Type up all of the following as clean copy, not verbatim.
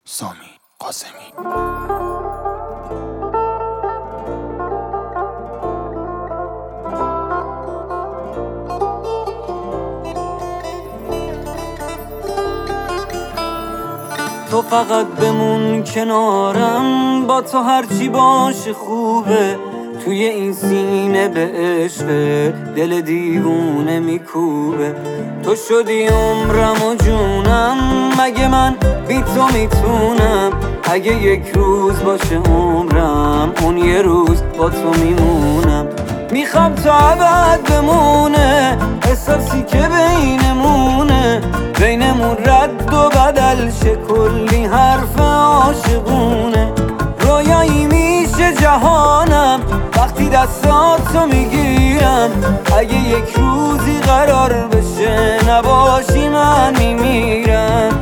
سامی قاسمی. تو فقط بمون کنارم، با تو هرچی باشه خوبه. توی این سینه به عشق دل دیوونه میکوبه. تو شدی عمرم و جونم، مگه من بی تو میتونم؟ اگه یک روز باشه عمرم، اون یه روز با تو میمونم. میخوام تا ابد بمونه احساسی که بینمون رد و بدل شه، کلی حرف عاشقونه. رویایی میشه جهانم وقتی دستاتو میگیرم. اگه یک روزی قرار بشه نباشی من میمیرم.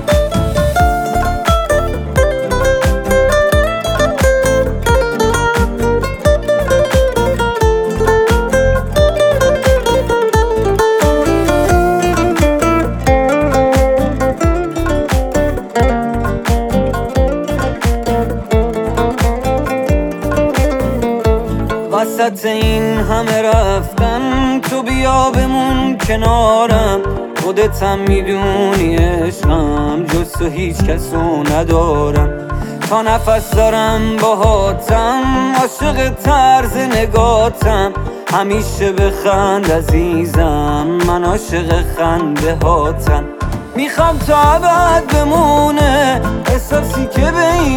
وسط این همه رفتن تو بیا بمون کنارم. خودتم میدونی عشقم، جز تو هیچ کسو ندارم. تا نفس دارم باهاتم، عاشق طرز نگاتم. همیشه بخند عزیزم، من عاشق خنده هاتم. میخوام تا ابد بمونه احساسی که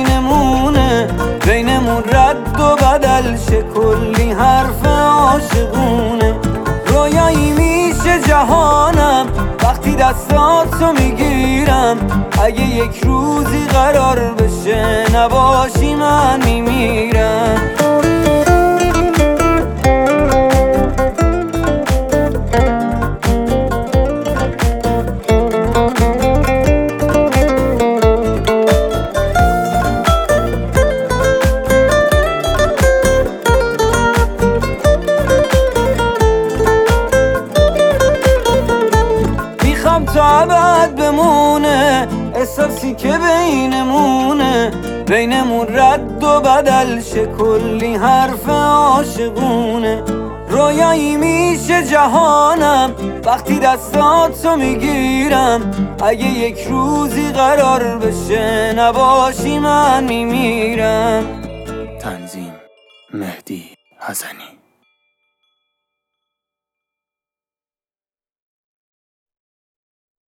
بینمون رد و بدل شه، کلی حرف عاشقونه. رویایی میشه جهانم وقتی دستاتو میگیرم. اگه یک روزی قرار بشه نباشی من میمیرم. تا ابد بمونه احساسی که بینمون رد و بدل شه، کلی حرف عاشقونه. رویایی میشه جهانم وقتی دستاتو میگیرم. اگه یک روزی قرار بشه نباشی من میمیرم. تنظیم مهدی حسنی.